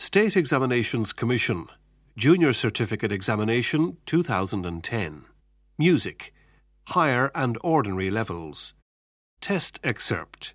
State Examinations Commission, Junior Certificate Examination 2010. Music, Higher and Ordinary Levels. Test excerpt.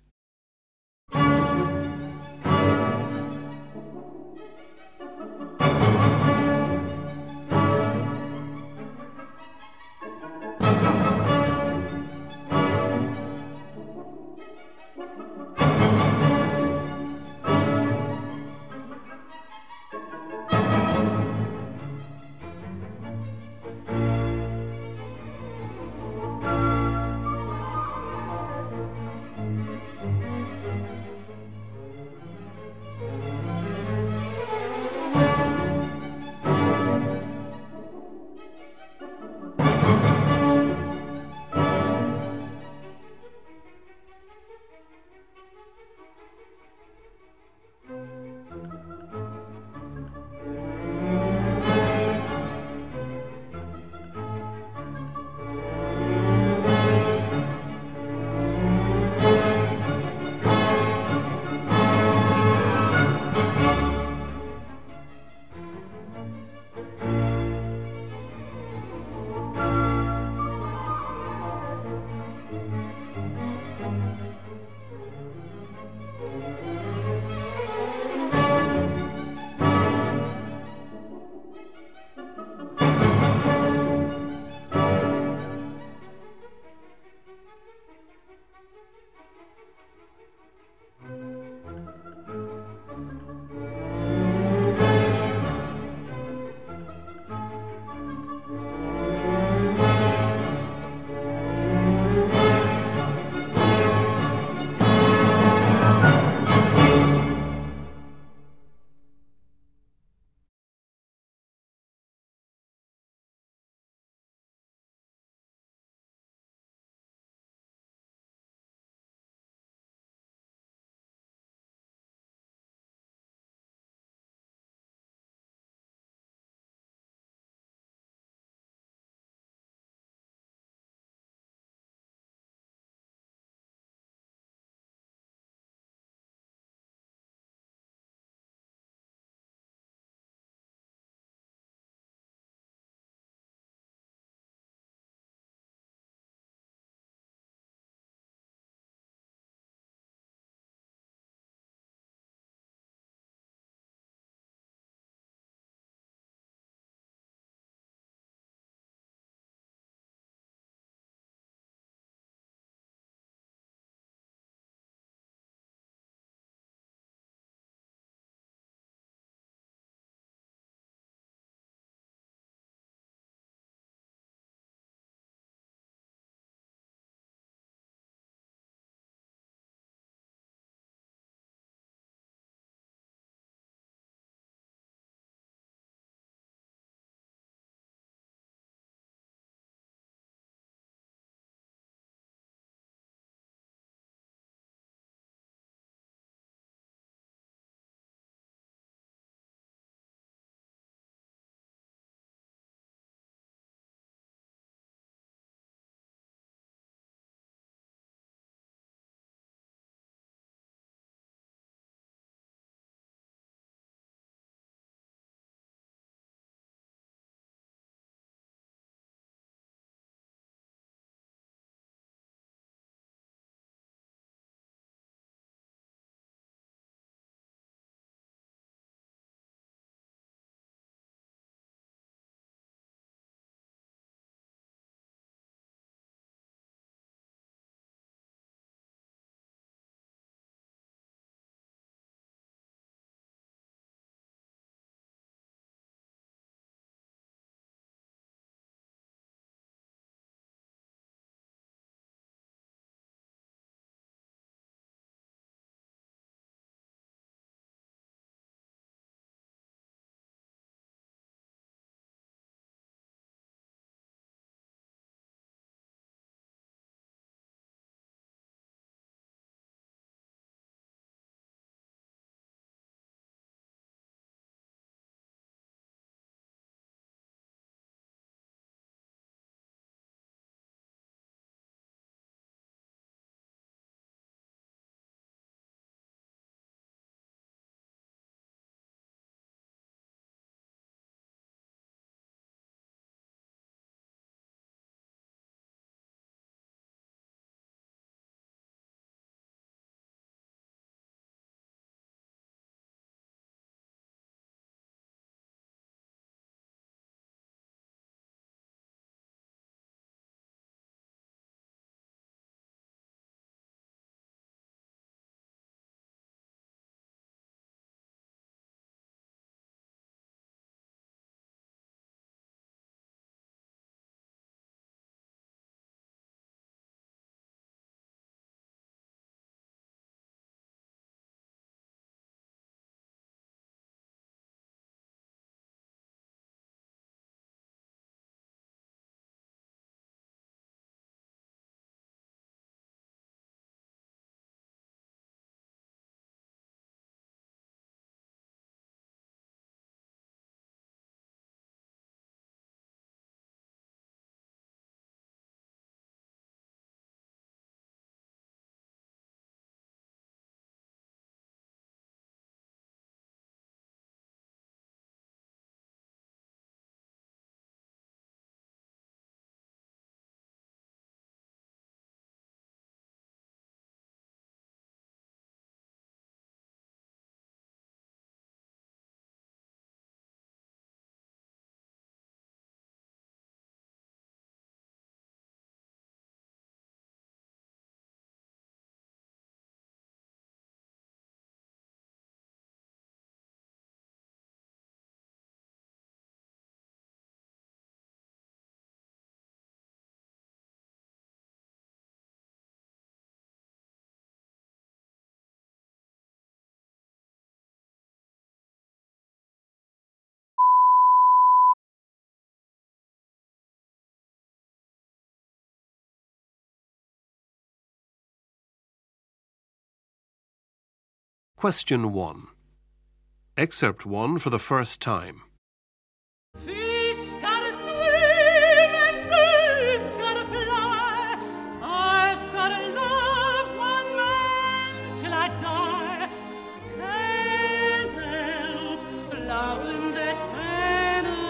Question 1. Excerpt 1 for the first time. Fish gotta swim and birds gotta fly. I've gotta love one man till I die. Can't help loving that man of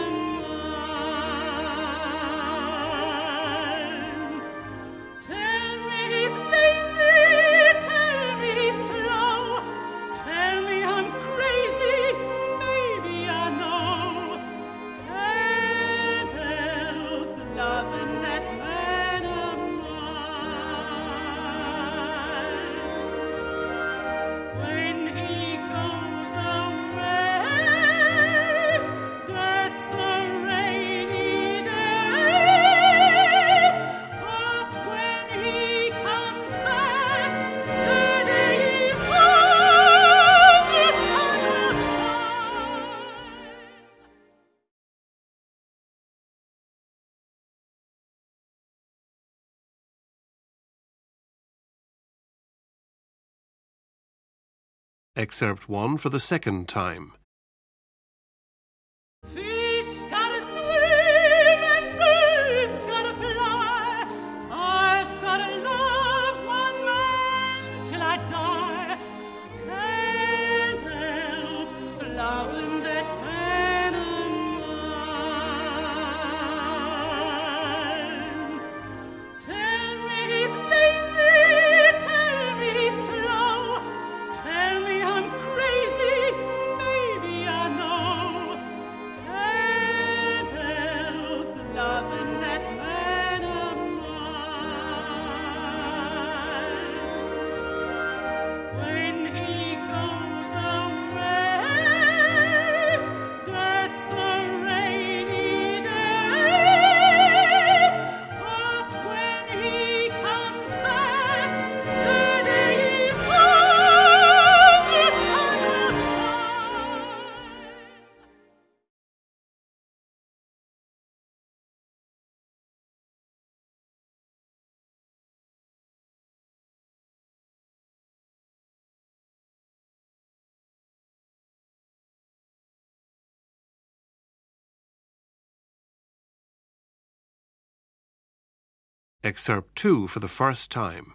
mine. Tell me he's lazy, tell me he's slow, tell me I'm crazy, maybe I know. Can't help loving that man of mine. When he goes away, that's a rainy day. But when he comes back, the day is long, the sun will Excerpt 1 for the second time. Fish gotta swim and birds gotta fly. I've gotta love one man till I die. Can't help loving that man of mine. Tell me he's lazy, tell me he's slow, tell me I'm crazy, maybe I know. Can't help loving that man of mine. When he goes away, that's a rainy day. But when he comes back, the day is long, the sun will Excerpt 2 for the first time.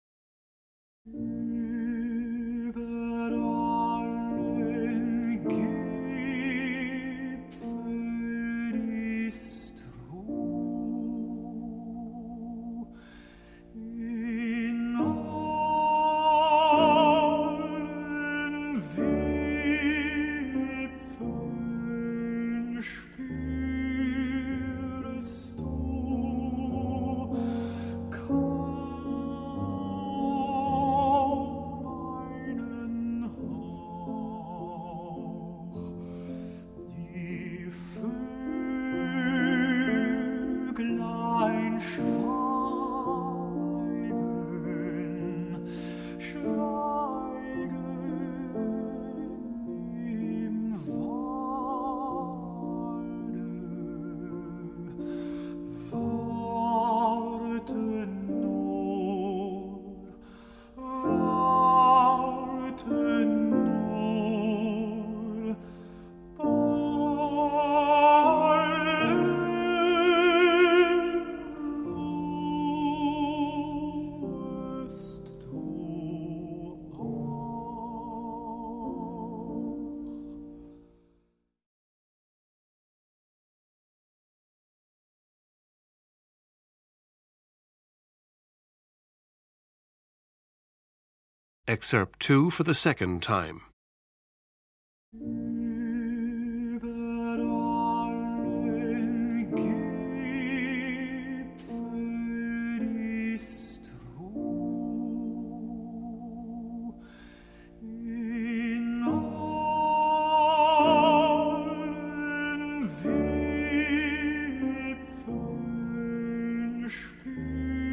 Excerpt 2 for the second time.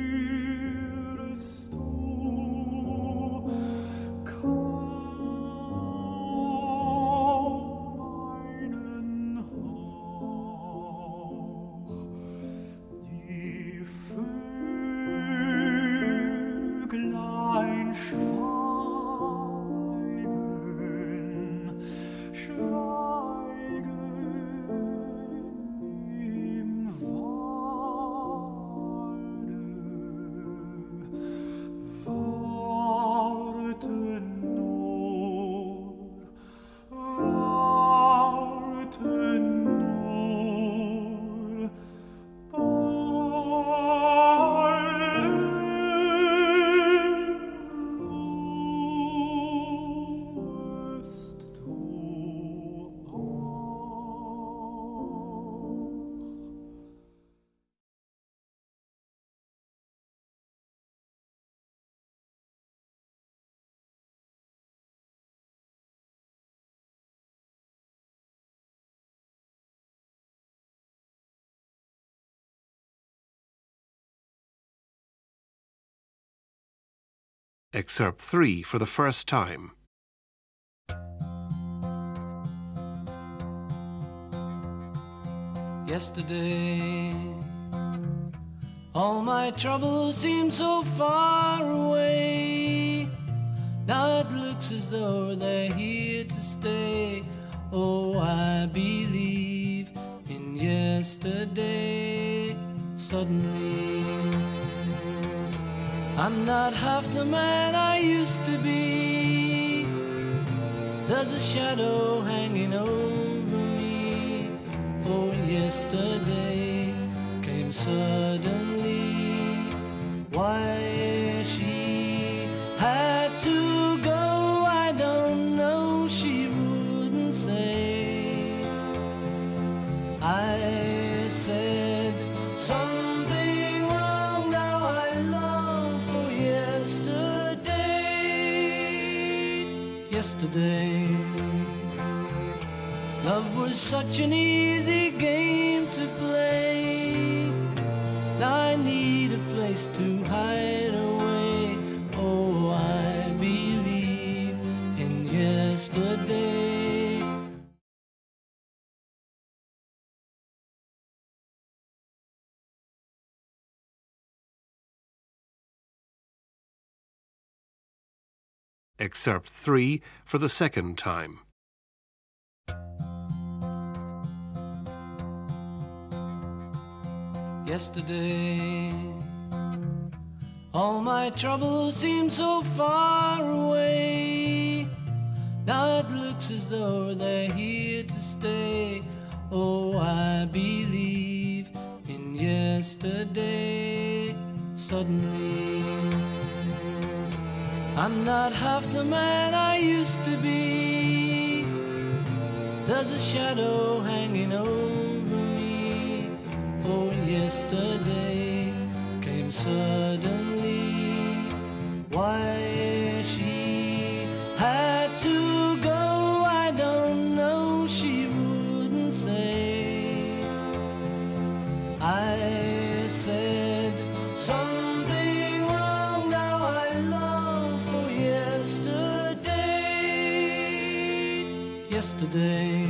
spürst du Excerpt 3 for the first time. Yesterday, all my troubles seemed so far away. Now it looks as though they're here to stay. Oh, I believe in yesterday. Suddenly, I'm not half the man I used to be. There's a shadow hanging over me. Oh, yesterday came suddenly. Why she had to go, I don't know, she wouldn't say. I said something wrong, now I long for yesterday. Yesterday, love was such an easy game to play. Now I need a place to hide away. Oh, I believe in yesterday. Excerpt 3 for the second time. Yesterday, all my troubles seem so far away. Now it looks as though they're here to stay. Oh, I believe in yesterday. Suddenly, I'm not half the man I used to be. There's a shadow hanging over me. Oh, yesterday came suddenly. Why she had to go, I don't know, she wouldn't say. I said something wrong, now I long for yesterday. Yesterday,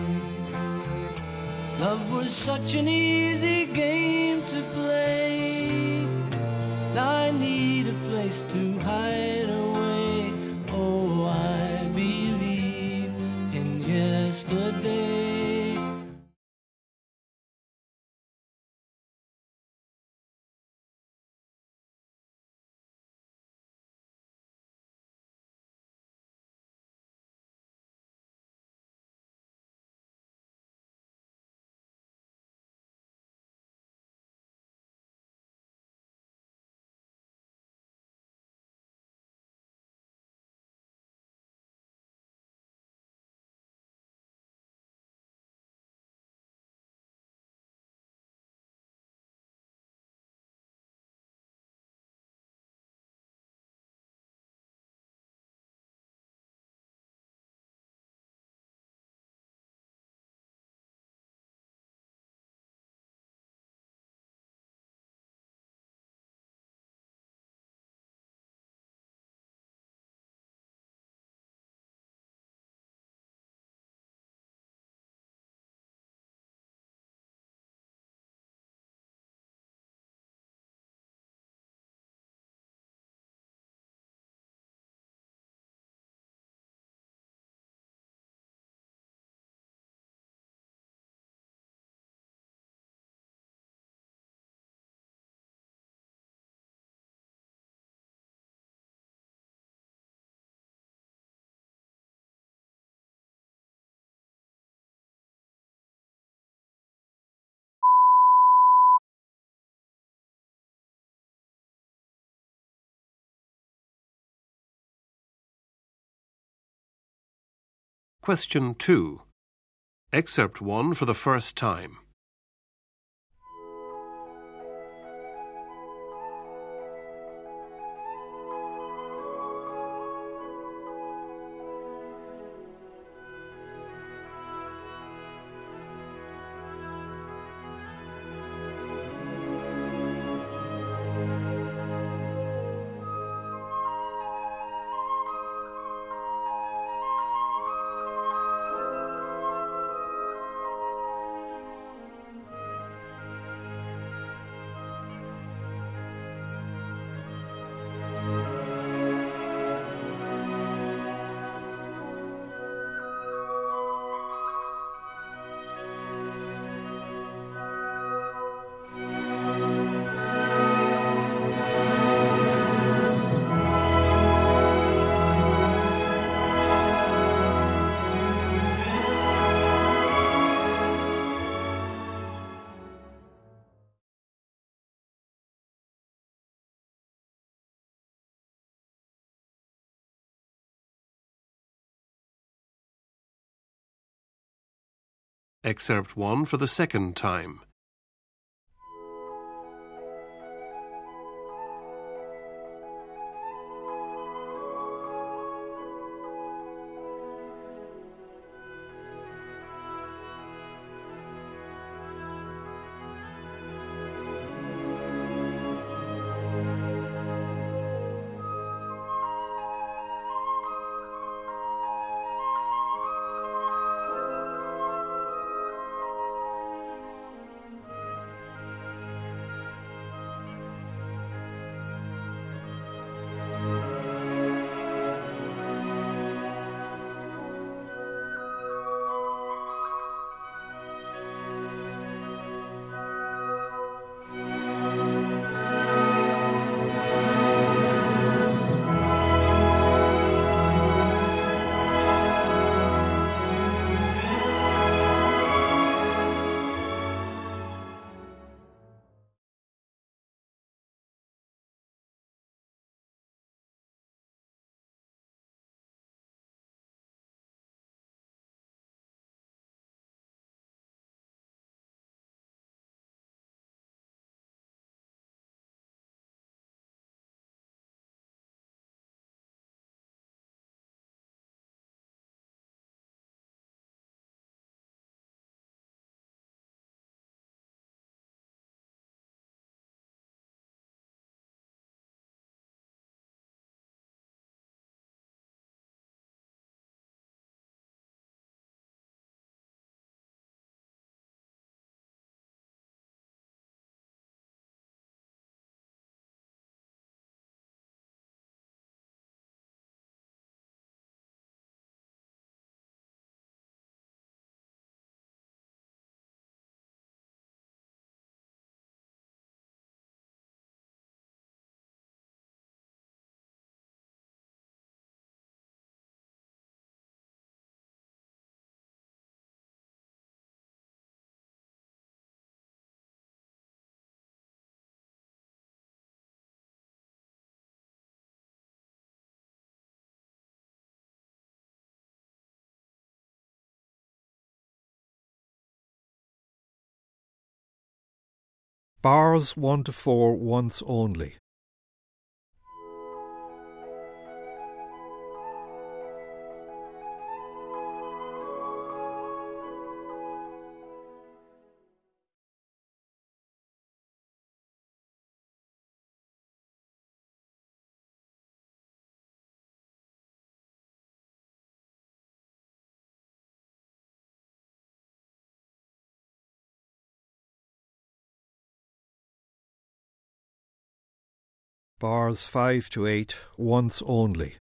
love was such an easy game to play. Now I need a place to hide away. Oh, I believe in yesterday. Question 2. Excerpt 1 for the first time. Excerpt 1 for the second time. Bars 1 to 4 once only. Bars 5 to 8 once only.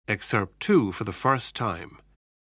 Excerpt 2 for the first time.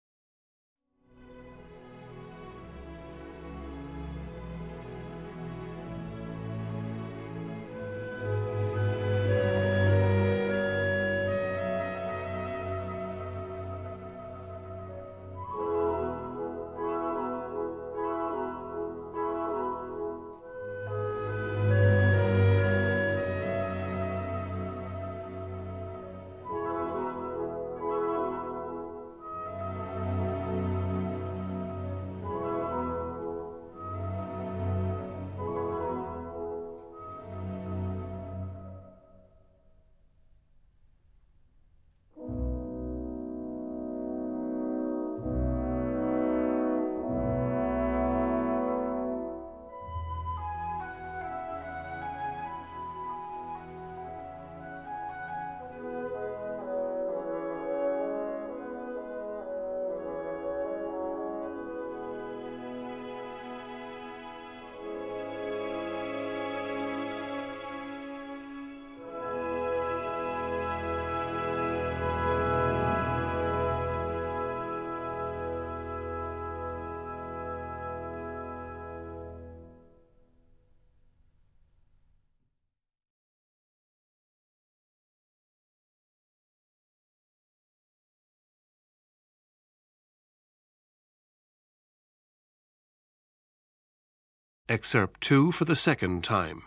Excerpt 2 for the second time.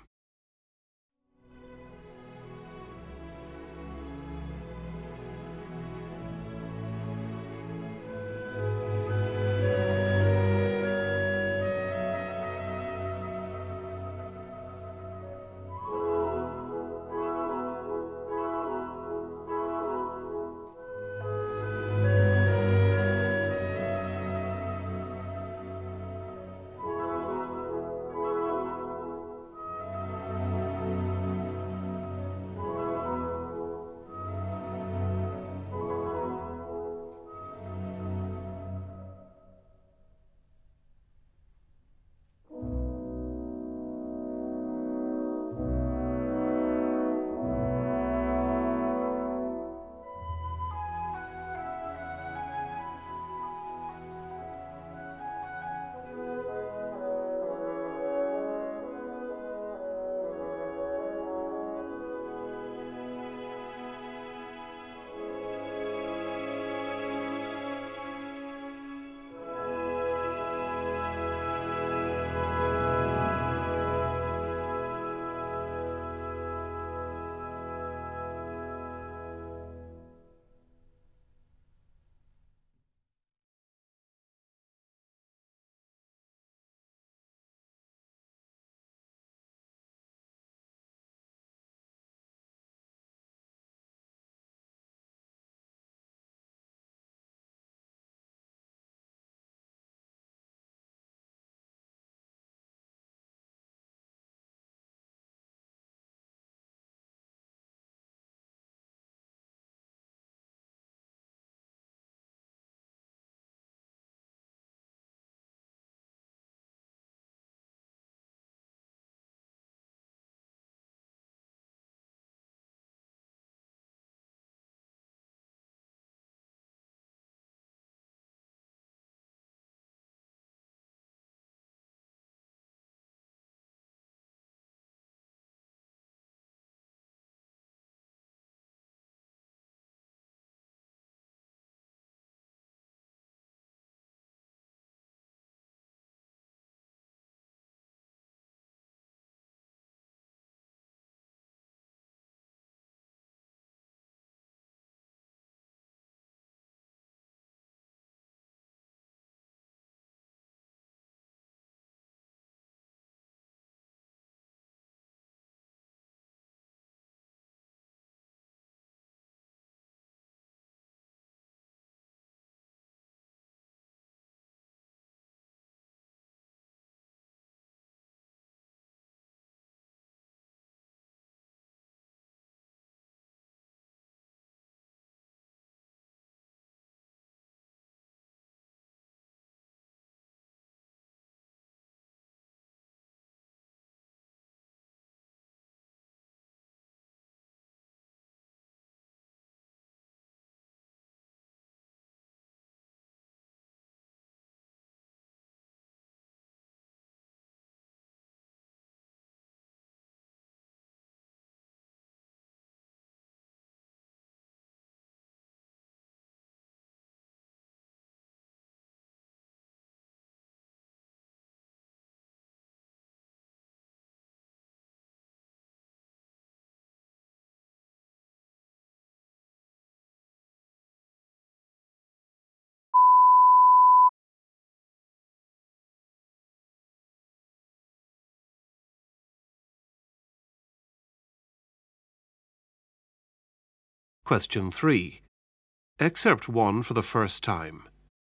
Question 3. Excerpt 1 for the first time.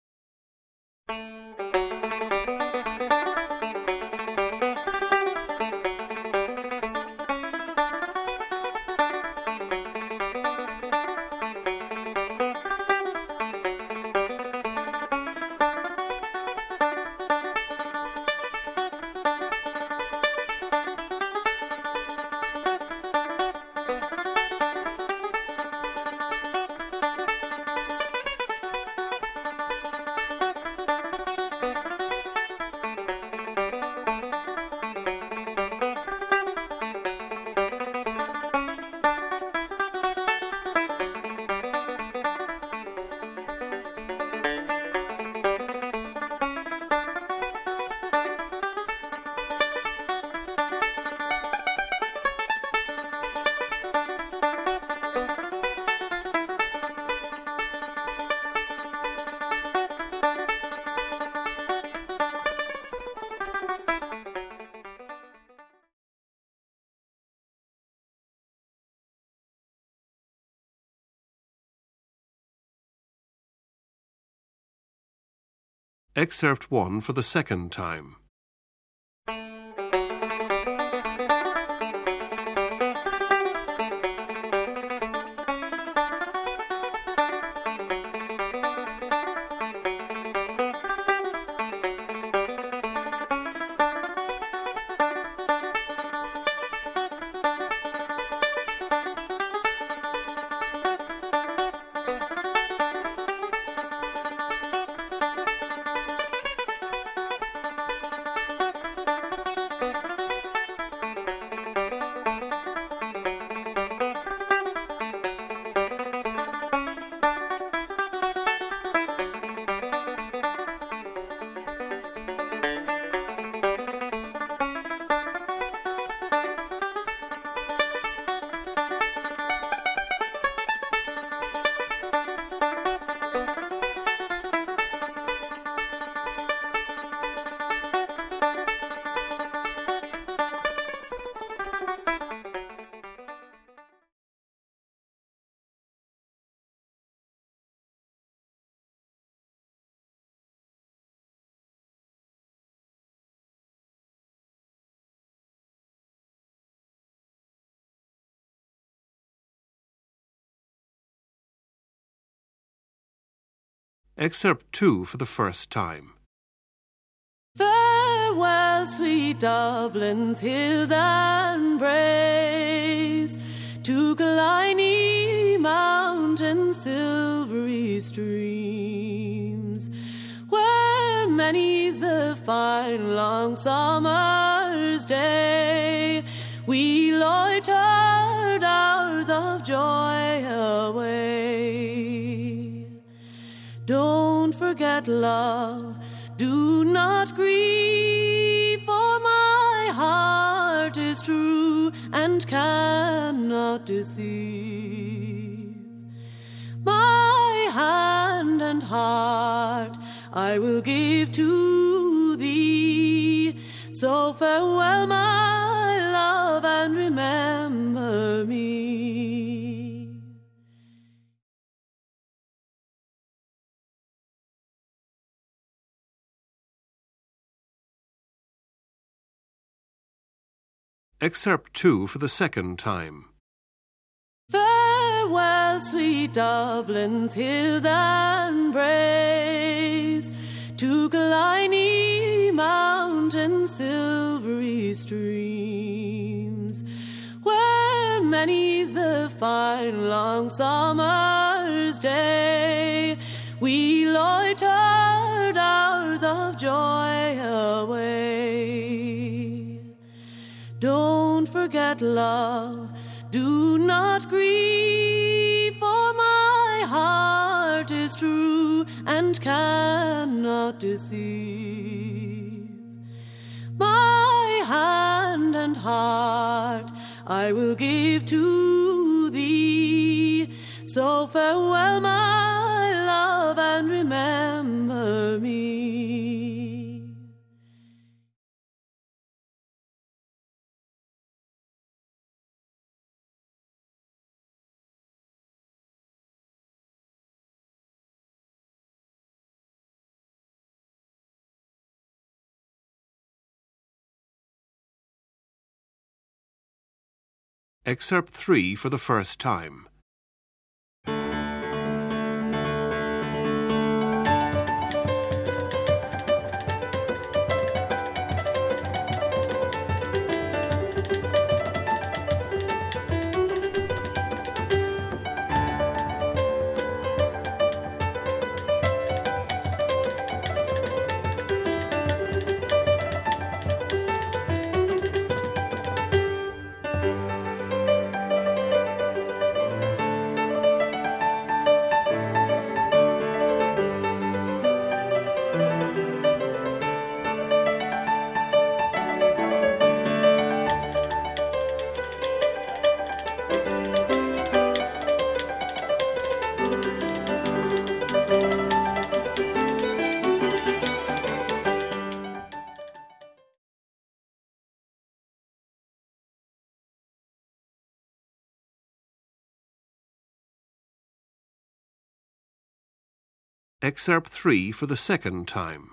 Excerpt 1 for the second time. Excerpt 2 for the first time. Farewell, sweet Dublin's hills and braes, to Killiney mountains, silvery streams, where many's the fine long summer's day we loitered hours of joy away. Don't forget, love, do not grieve, for my heart is true and cannot deceive. My hand and heart I will give to thee, so farewell, my love, and remember me. Excerpt 2 for the second time. Farewell, sweet Dublin's hills and braes, to Killiney mountains, silvery streams, where many's the fine long summer's day we loitered hours of joy away. Don't forget, love, do not grieve, for my heart is true and cannot deceive. My hand and heart I will give to thee, so farewell, my love, and remember me. Excerpt 3 for the first time. Excerpt 3 for the second time.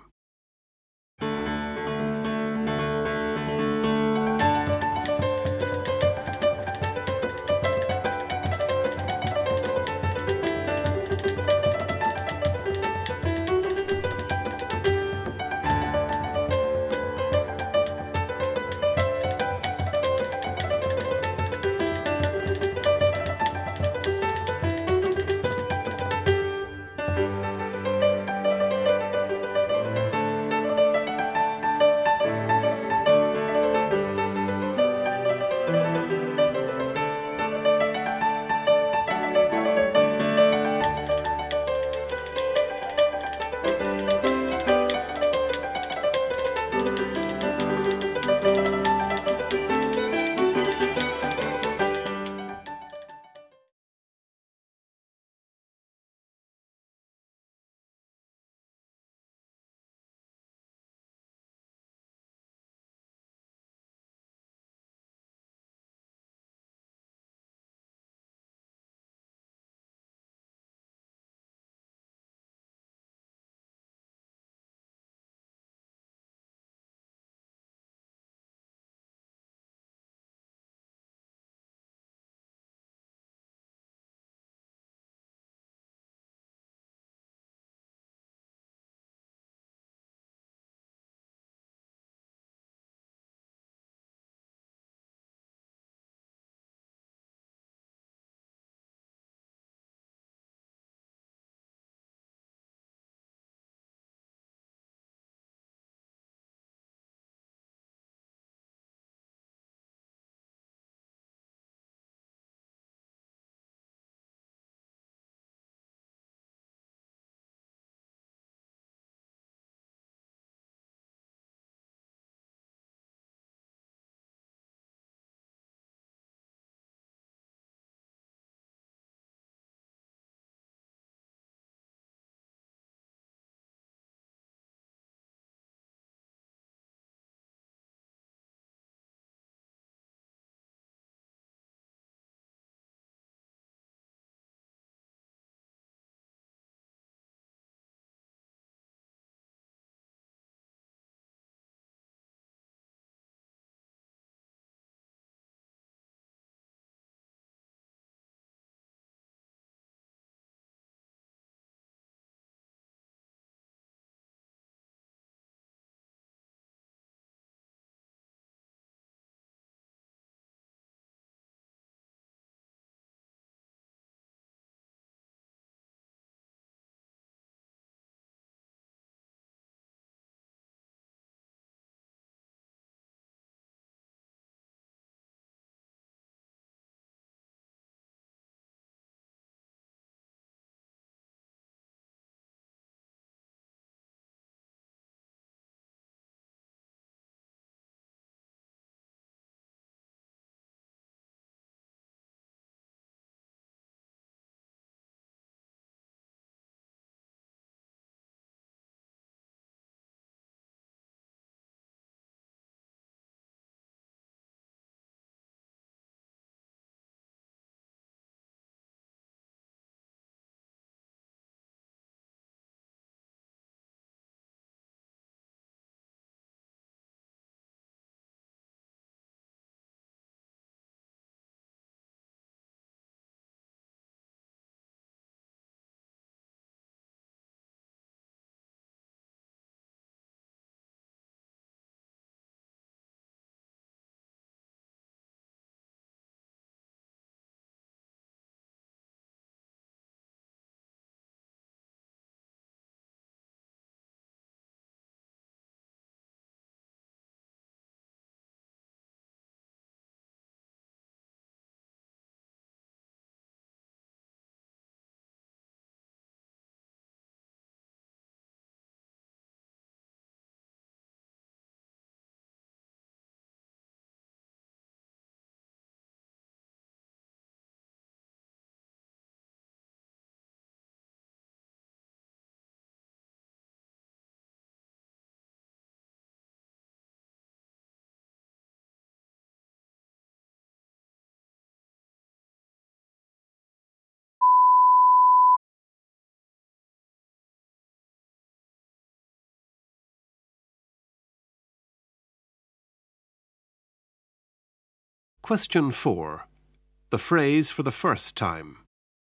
Question 4. The phrase for the first time.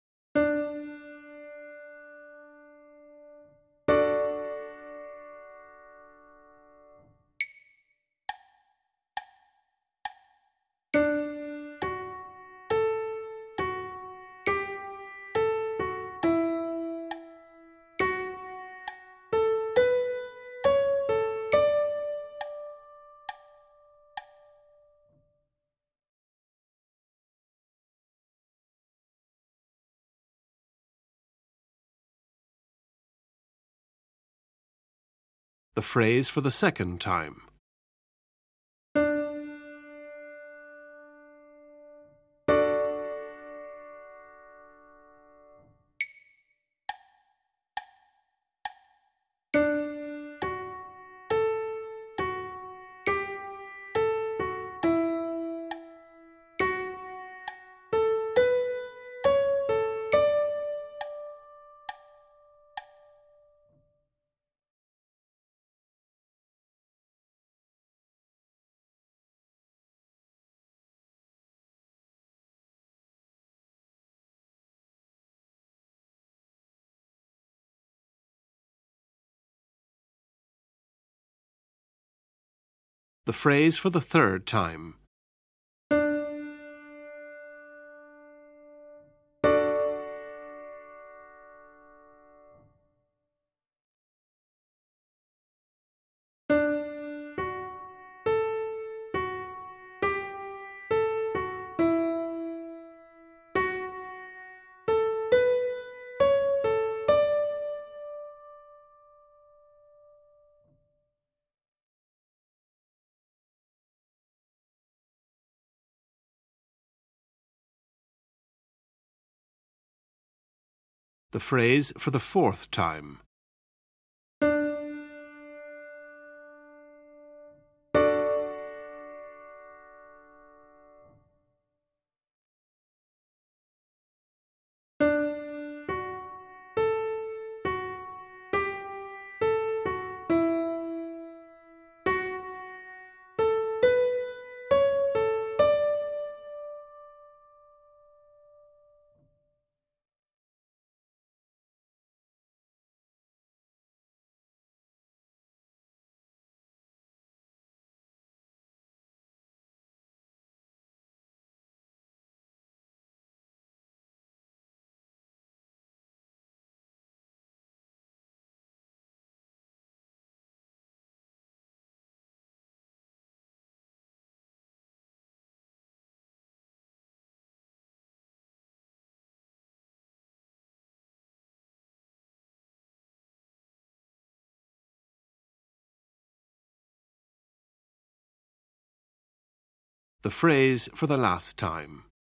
The phrase for the second time. The phrase for the third time. The phrase for the fourth time. The phrase for the last time.